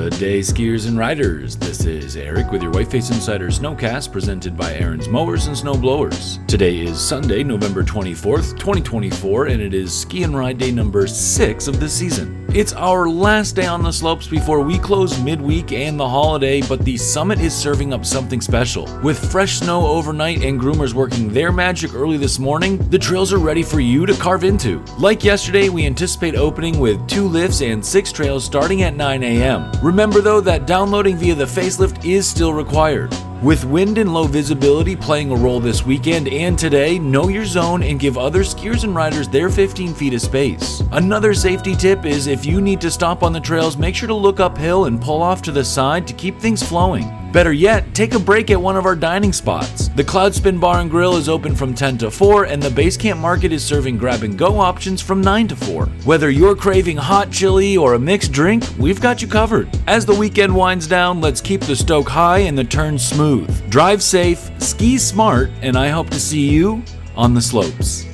Good day, skiers and riders. This is Eric with your Whiteface Insider Snowcast presented by Aaron's Mowers and Snowblowers. Today is Sunday, November 24th, 2024, and it is ski and ride day number 6 of the season. It's our last day on the slopes before we close midweek and the holiday, but the summit is serving up something special. With fresh snow overnight and groomers working their magic early this morning, the trails are ready for you to carve into. Like yesterday, we anticipate opening with 2 lifts and 6 trails starting at 9 a.m. Remember though that downloading via the facelift is still required. With wind and low visibility playing a role this weekend and today, know your zone and give other skiers and riders their 15 feet of space. Another safety tip is if you need to stop on the trails, make sure to look uphill and pull off to the side to keep things flowing. Better yet, take a break at one of our dining spots. The Cloudspin Bar and Grill is open from 10 to 4 and the Basecamp Market is serving grab-and-go options from 9 to 4. Whether you're craving hot chili or a mixed drink, we've got you covered. As the weekend winds down, let's keep the stoke high and the turns smooth. Drive safe, ski smart, and I hope to see you on the slopes.